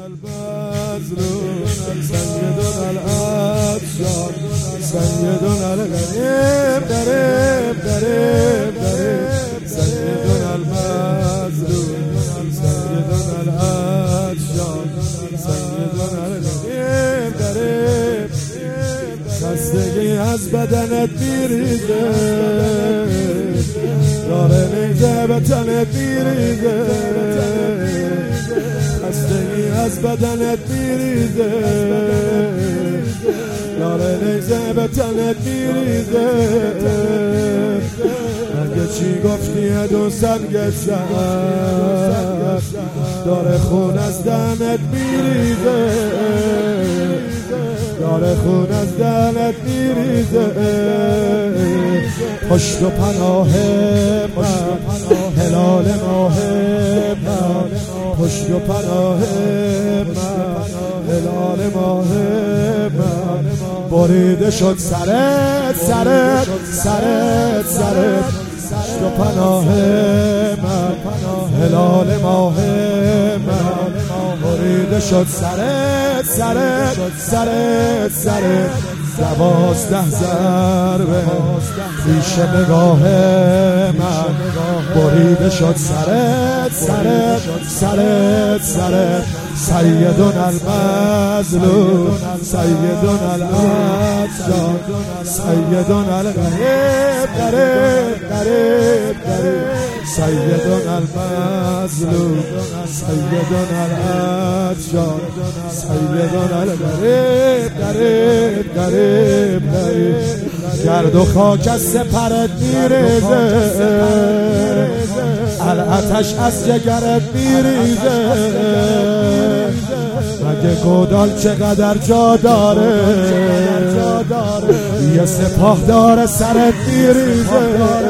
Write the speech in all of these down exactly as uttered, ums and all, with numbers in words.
المظلوم سيدنا العطشان سيدنا الغريب غريب غريب غريب سيدنا المظلوم سيدنا العطشان سيدنا الغريب غريب خستگی از بدنت میریزه داره نیزه به تنت میریزه خستگی از بدنت میریزه داره نیزه به تنت میریزه اگه چی گفتی دوستم گشت داره خون از دهنت میریزه داره خون از دلت میریزه پشت و پناه من هلال ماه من پشت و پناه من هلال ماه من بریده شد سرت سرت سرت سرت پشت و پناه من هلال ماه من بریده شد سرت سرت سرت سرت دوازده ضربه پیش نگاه من بریده شد سرت سرت سرت سرت سیدنا المظلوم سیدنا العطشان سیدنا الغریب غریب غریب غریب سیدنا المظلوم سیدنا العطشان سیدنا الغریب غریب غریب غریب گرد و خاک از سپرت میریزه العطش از جگرت میریزه مگه گودال چقدر جا داره یه سپاه داره سرت میریزه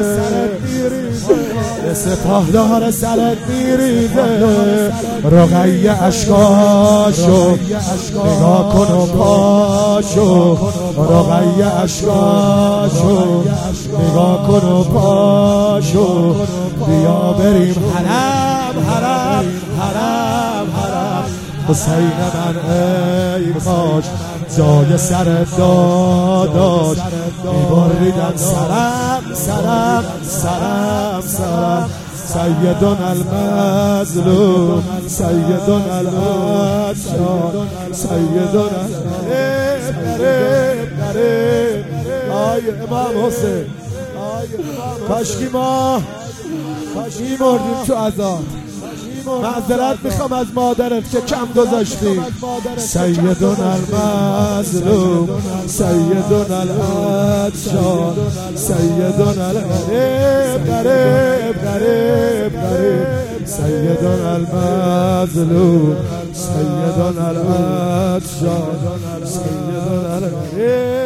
یه سپاه داره سرت میریزه رقیه اشکاشو نگاه کن و پاشو رقیه اشکاشو نگاه کن و پاشو بیا بریم حرم حرم حرم حرم حسین من ای کاش جای سرت داداش میبریدن سرم سرم سرم سرم سیدنا المظلوم سیدنا العطشان سیدنا الغریب غریب غریب آی امام حسین کاشکی ما میمردیم تو عذاب معذرت میخوام از مادرت که کم گذاشتی سیدنا المظلوم سیدنا العطشان سیدنا الغریب غریب غریب غریب سیدنا المظلوم سیدنا العطشان سیدنا الغریب